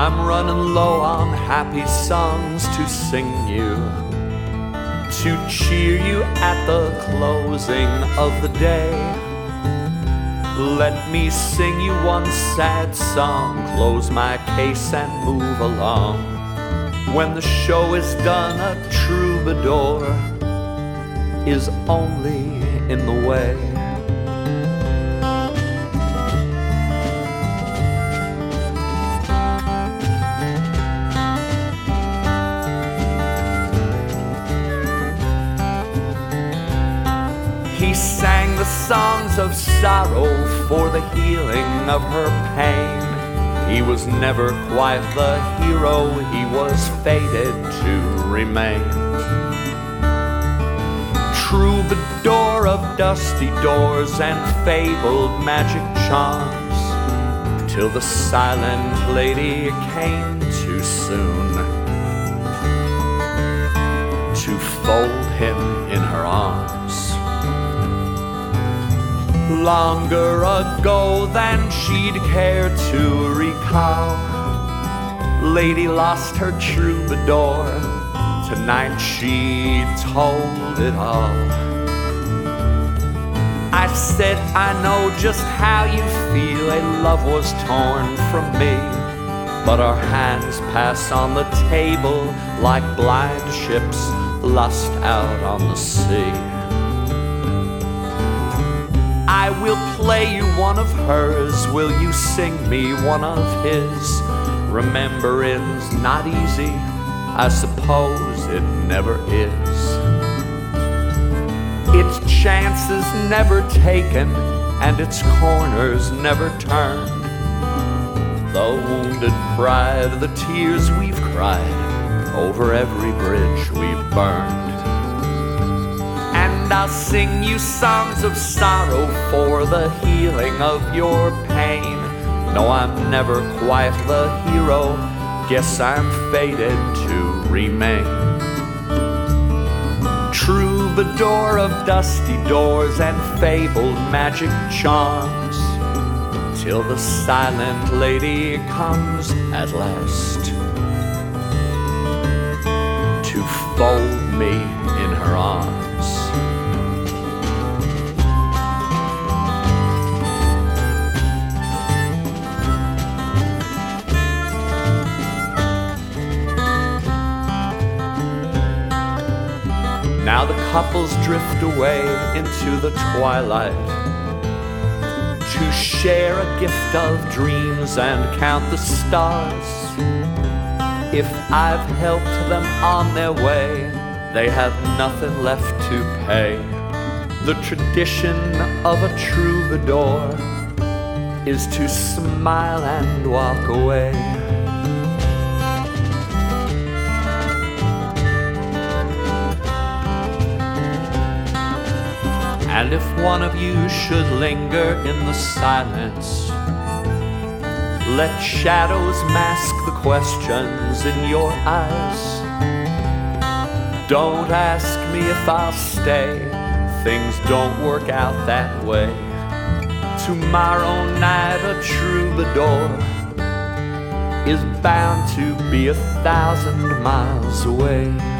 I'm running low on happy songs to sing you, to cheer you at the closing of the day. Let me sing you one sad song, close my case and move along. When the show is done, a troubadour is only in the way. He sang the songs of sorrow for the healing of her pain. He was never quite the hero he was fated to remain. Troubadour of dusty doors and fabled magic charms, till the silent lady came too soon to fold him in her arms. Longer ago than she'd care to recall, lady lost her troubadour. Tonight she told it all. I said, I know just how you feel. A love was torn from me, but our hands pass on the table like blind ships lost out on the sea. I will play you one of hers, will you sing me one of his? Remembering's not easy, I suppose it never is. Its chances never taken, and its corners never turned. The wounded pride, the tears we've cried, over every bridge we've burned. And I'll sing you songs of sorrow for the healing of your pain. No, I'm never quite the hero, guess I'm fated to remain. Troubadour of dusty doors and fabled magic charms, till the silent lady comes at last to fold me in her arms. Now the couples drift away into the twilight to share a gift of dreams and count the stars. If I've helped them on their way, they have nothing left to pay. The tradition of a troubadour is to smile and walk away. And if one of you should linger in the silence, let shadows mask the questions in your eyes. Don't ask me if I'll stay, things don't work out that way. Tomorrow night a troubadour is bound to be 1,000 miles away.